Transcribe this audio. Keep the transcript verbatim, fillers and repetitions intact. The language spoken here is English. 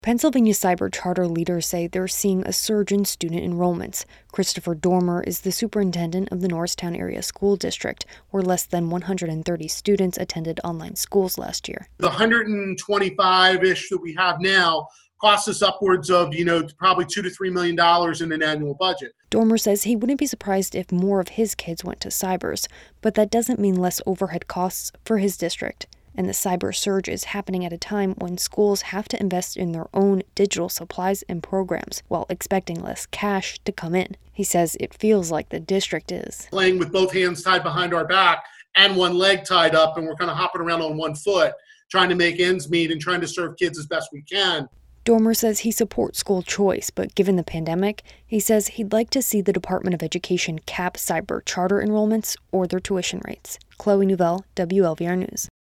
Pennsylvania cyber charter leaders say they're seeing a surge in student enrollments. Christopher Dormer is the superintendent of the Norristown Area School District, where less than one hundred thirty students attended online schools last year. The one hundred twenty-five-ish that we have now costs us upwards of, you know, probably two to three million dollars in an annual budget. Dormer says he wouldn't be surprised if more of his kids went to cybers, but that doesn't mean less overhead costs for his district. And the cyber surge is happening at a time when schools have to invest in their own digital supplies and programs while expecting less cash to come in. He says it feels like the district is playing with both hands tied behind our back and one leg tied up, and we're kind of hopping around on one foot, trying to make ends meet and trying to serve kids as best we can. Dormer says he supports school choice, but given the pandemic, he says he'd like to see the Department of Education cap cyber charter enrollments or their tuition rates. Chloe Nouvelle, W L V R News.